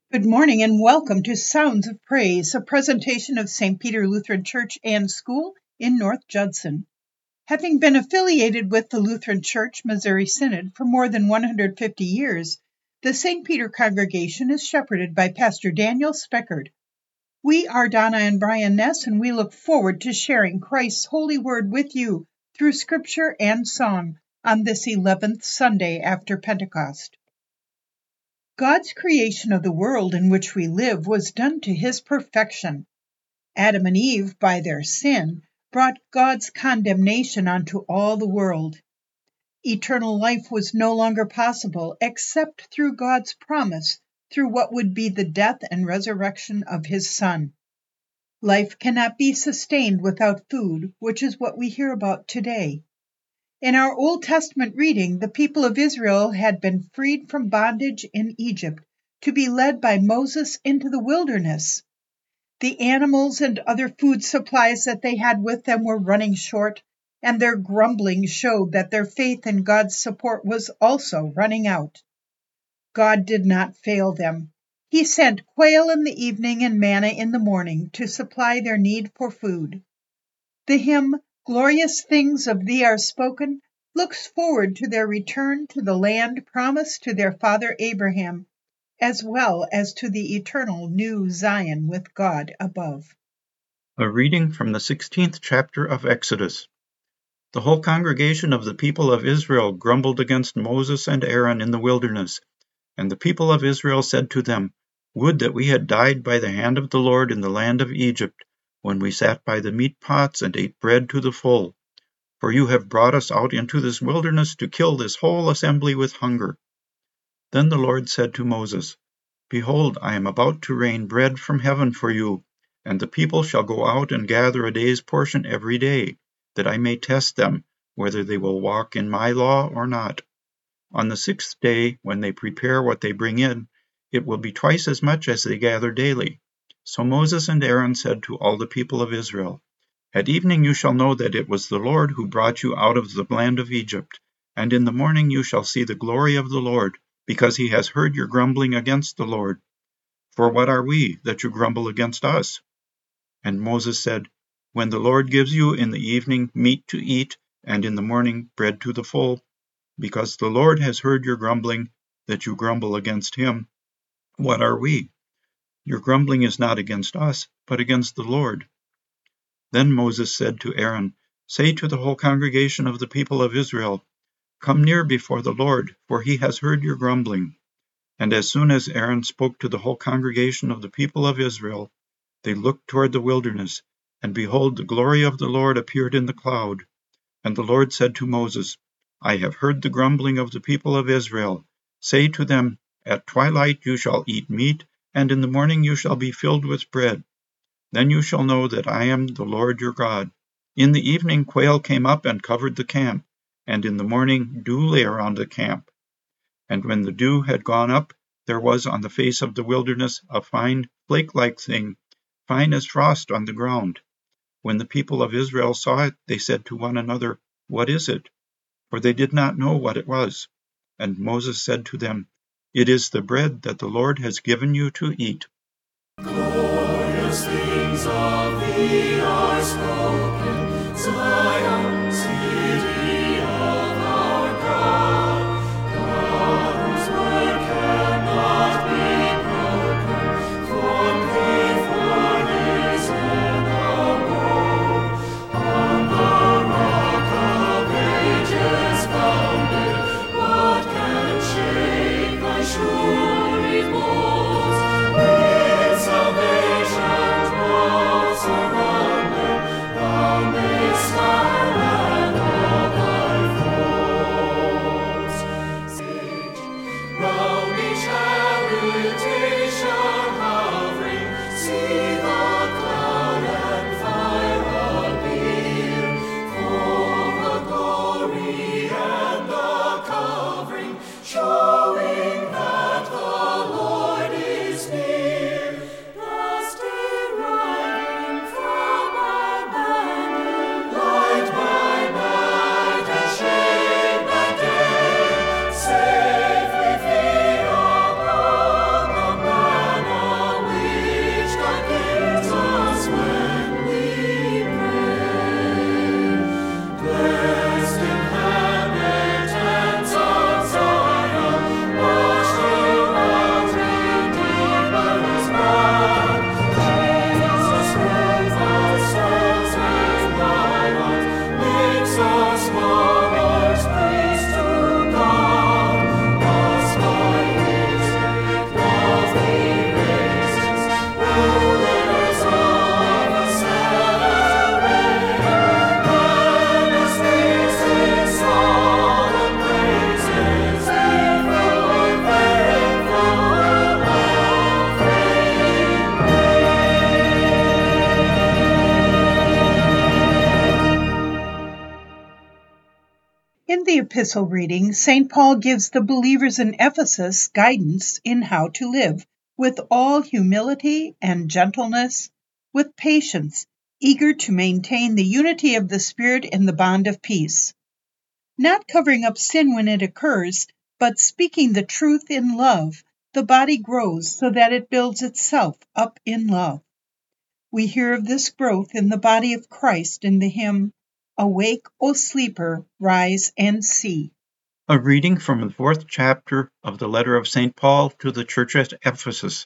Good morning and welcome to Sounds of Praise, a presentation of St. Peter Lutheran Church and School in North Judson. Having been affiliated with the Lutheran Church Missouri Synod for more than 150 years, the St. Peter congregation is shepherded by Pastor Daniel Speckard. We are Donna and Brian Ness, and we look forward to sharing Christ's holy word with you through scripture and song on this 11th Sunday after Pentecost. God's creation of the world in which we live was done to his perfection. Adam and Eve, by their sin, brought God's condemnation onto all the world. Eternal life was no longer possible except through God's promise, through what would be the death and resurrection of his Son. Life cannot be sustained without food, which is what we hear about today. In our Old Testament reading, the people of Israel had been freed from bondage in Egypt to be led by Moses into the wilderness. The animals and other food supplies that they had with them were running short, and their grumbling showed that their faith in God's support was also running out. God did not fail them. He sent quail in the evening and manna in the morning to supply their need for food. The hymn, "Glorious Things of Thee Are Spoken," looks forward to their return to the land promised to their father Abraham, as well as to the eternal new Zion with God above. A reading from the 16th chapter of Exodus. The whole congregation of the people of Israel grumbled against Moses and Aaron in the wilderness, and the people of Israel said to them, "Would that we had died by the hand of the Lord in the land of Egypt, when we sat by the meat pots and ate bread to the full. For you have brought us out into this wilderness to kill this whole assembly with hunger." Then the Lord said to Moses, "Behold, I am about to rain bread from heaven for you, and the people shall go out and gather a day's portion every day, that I may test them, whether they will walk in my law or not. On the 6th day, when they prepare what they bring in, it will be twice as much as they gather daily." So Moses and Aaron said to all the people of Israel, "At evening you shall know that it was the Lord who brought you out of the land of Egypt, and in the morning you shall see the glory of the Lord, because he has heard your grumbling against the Lord. For what are we, that you grumble against us?" And Moses said, "When the Lord gives you in the evening meat to eat, and in the morning bread to the full, because the Lord has heard your grumbling, that you grumble against him, what are we? Your grumbling is not against us, but against the Lord." Then Moses said to Aaron, "Say to the whole congregation of the people of Israel, 'Come near before the Lord, for he has heard your grumbling.'" And as soon as Aaron spoke to the whole congregation of the people of Israel, they looked toward the wilderness, and behold, the glory of the Lord appeared in the cloud. And the Lord said to Moses, "I have heard the grumbling of the people of Israel. Say to them, at twilight you shall eat meat, and in the morning you shall be filled with bread. Then you shall know that I am the Lord your God." In the evening quail came up and covered the camp, and in the morning dew lay around the camp. And when the dew had gone up, there was on the face of the wilderness a fine flake-like thing, fine as frost on the ground. When the people of Israel saw it, they said to one another, "What is it?" For they did not know what it was. And Moses said to them, "It is the bread that the Lord has given you to eat." Glorious things of thee are spoken, Zion, city of our God. God whose word cannot be broken, for faithful is an abode. On the rock of ages founded, what can shake thy sure repose? With salvation dwells surrounded, thou mayst stand epistle reading, St. Paul gives the believers in Ephesus guidance in how to live with all humility and gentleness, with patience, eager to maintain the unity of the Spirit in the bond of peace. Not covering up sin when it occurs, but speaking the truth in love, the body grows so that it builds itself up in love. We hear of this growth in the body of Christ in the hymn, "Awake, O sleeper, rise and see." A reading from the 4th chapter of the letter of St. Paul to the church at Ephesus.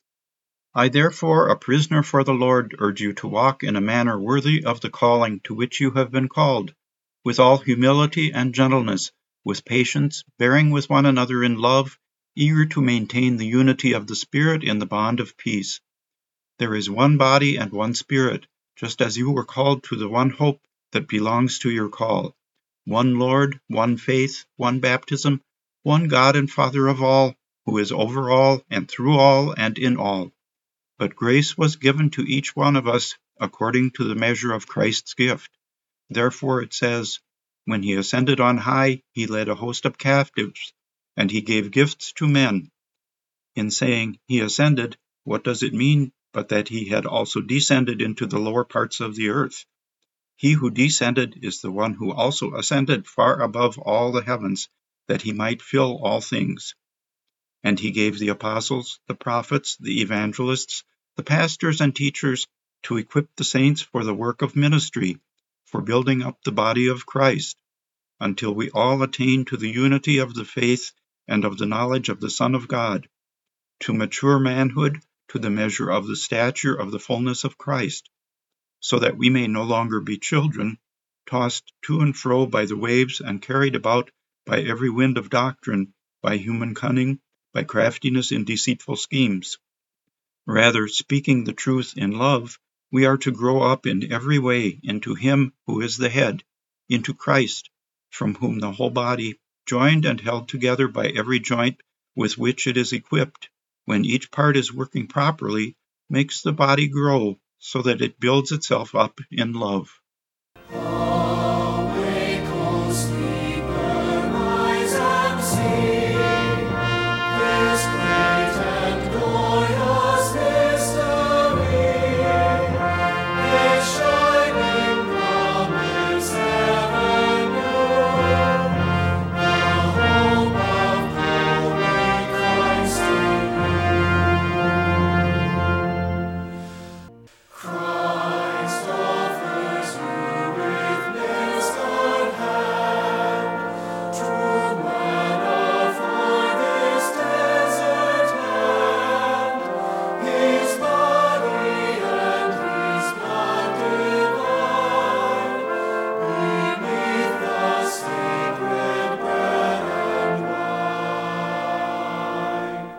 I therefore, a prisoner for the Lord, urge you to walk in a manner worthy of the calling to which you have been called, with all humility and gentleness, with patience, bearing with one another in love, eager to maintain the unity of the Spirit in the bond of peace. There is one body and one Spirit, just as you were called to the one hope that belongs to your call. One Lord, one faith, one baptism, one God and Father of all, who is over all and through all and in all. But grace was given to each one of us according to the measure of Christ's gift. Therefore it says, when he ascended on high, he led a host of captives, and he gave gifts to men. In saying he ascended, what does it mean but that he had also descended into the lower parts of the earth? He who descended is the one who also ascended far above all the heavens, that he might fill all things. And he gave the apostles, the prophets, the evangelists, the pastors and teachers to equip the saints for the work of ministry, for building up the body of Christ, until we all attain to the unity of the faith and of the knowledge of the Son of God, to mature manhood, to the measure of the stature of the fullness of Christ, so that we may no longer be children, tossed to and fro by the waves and carried about by every wind of doctrine, by human cunning, by craftiness in deceitful schemes. Rather, speaking the truth in love, we are to grow up in every way into Him who is the head, into Christ, from whom the whole body, joined and held together by every joint with which it is equipped, when each part is working properly, makes the body grow so that it builds itself up in love. Awake, O sleeper, rise and sing. This great and glorious mystery, this shining promise ever new, the hope of glory, Christ in you. Christ offers you with nails on hand, true manna for this desert land, His body and His blood divine, beneath the sacred bread and wine.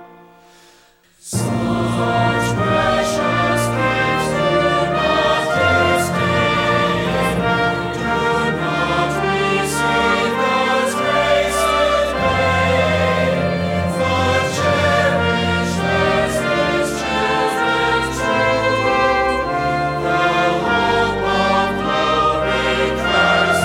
Such precious gifts do not disdain, do not receive as grace in vain, but cherish as His children true, the hope of glory, Christ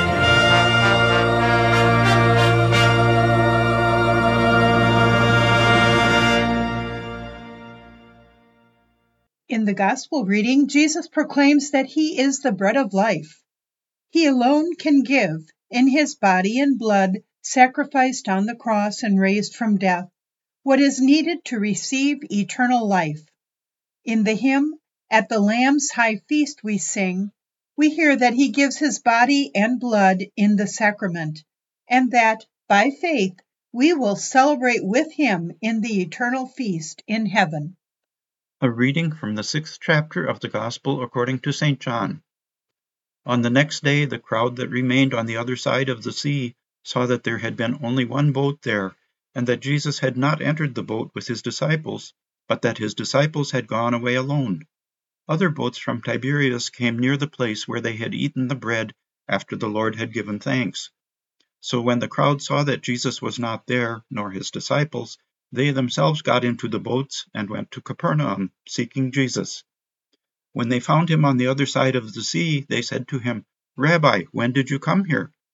In the Gospel reading, Jesus proclaims that He is the bread of life. He alone can give, in His body and blood, sacrificed on the cross and raised from death, what is needed to receive eternal life. In the hymn, "At the Lamb's High Feast we sing," we hear that He gives His body and blood in the sacrament, and that, by faith, we will celebrate with Him in the eternal feast in heaven. A reading from the 6th chapter of the Gospel according to St. John. On the next day, the crowd that remained on the other side of the sea saw that there had been only one boat there, and that Jesus had not entered the boat with His disciples, but that His disciples had gone away alone. Other boats from Tiberias came near the place where they had eaten the bread after the Lord had given thanks. So when the crowd saw that Jesus was not there, nor His disciples, they themselves got into the boats and went to Capernaum, seeking Jesus. When they found Him on the other side of the sea, they said to Him, "Rabbi, when did you come here?"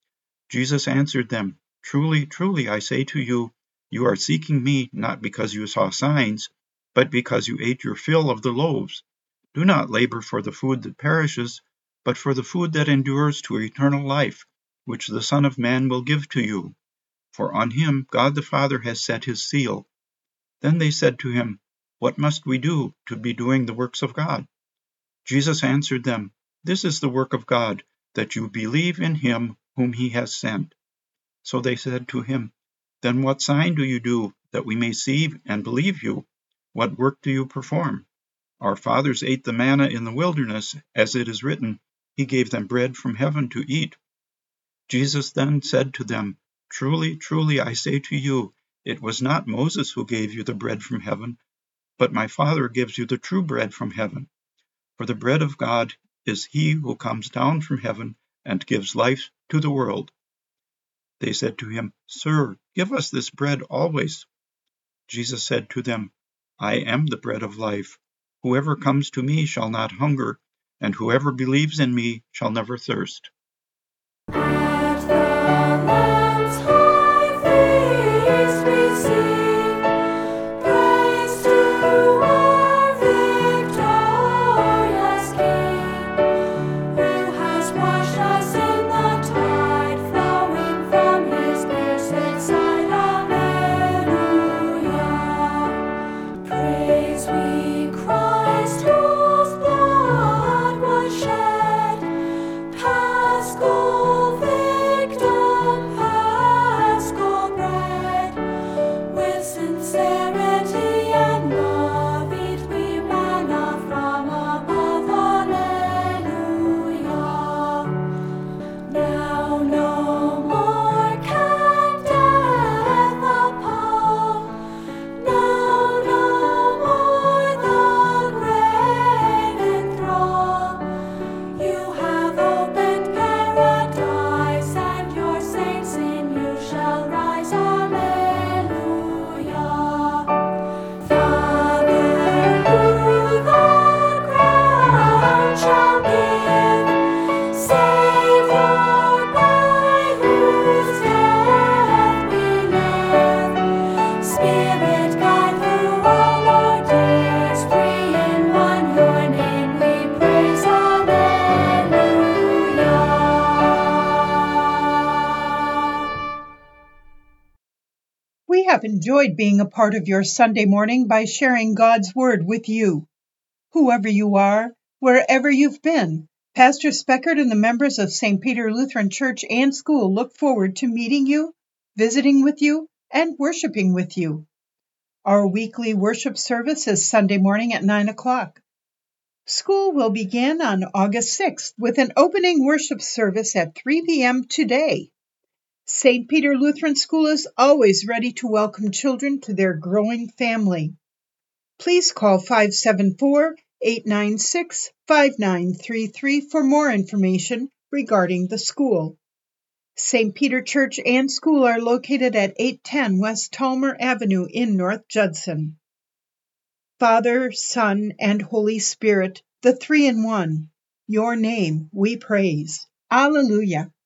Jesus answered them, Truly, truly, I say to you, you are seeking me not because you saw signs, but because you ate your fill of the loaves. Do not labor for the food that perishes, but for the food that endures to eternal life, which the Son of Man will give to you. For on him God the Father has set his seal. Then they said to him, What must we do to be doing the works of God? Jesus answered them, This is the work of God, that you believe in him whom he has sent. So they said to him, Then what sign do you do, that we may see and believe you? What work do you perform? Our fathers ate the manna in the wilderness, as it is written, He gave them bread from heaven to eat. Jesus then said to them, Truly, truly, I say to you, it was not Moses who gave you the bread from heaven, but my Father gives you the true bread from heaven. For the bread of God is he who comes down from heaven and gives life to the world. They said to him, Sir, give us this bread always. Jesus said to them, I am the bread of life. Whoever comes to me shall not hunger, and whoever believes in me shall never thirst. At the Lamb's high feast we sing praise to our victorious King, who has washed us in the tide flowing from his pierced side. Alleluia. Praise we Christ, whose blood was shed, Paschal victim, Paschal bread. With sincerity and love eat we manna from above. Alleluia. Now no more can death appall. Now no more the grave enthrall. You have opened paradise, and your saints in you shall rise. Alleluia. Father, who the crown shall give, Savior, by whose death we live, Spirit, guide through all our days, three in one, your name we praise. Alleluia. We have enjoyed being a part of your Sunday morning by sharing God's Word with you. Whoever you are, wherever you've been, Pastor Speckert and the members of St. Peter Lutheran Church and School look forward to meeting you, visiting with you, and worshiping with you. Our weekly worship service is Sunday morning at 9 o'clock. School will begin on August 6th with an opening worship service at 3 p.m. today. St. Peter Lutheran School is always ready to welcome children to their growing family. Please call 574-896-5933 for more information regarding the school. St. Peter Church and School are located at 810 West Talmer Avenue in North Judson. Father, Son, and Holy Spirit, the three in one, your name we praise. Alleluia.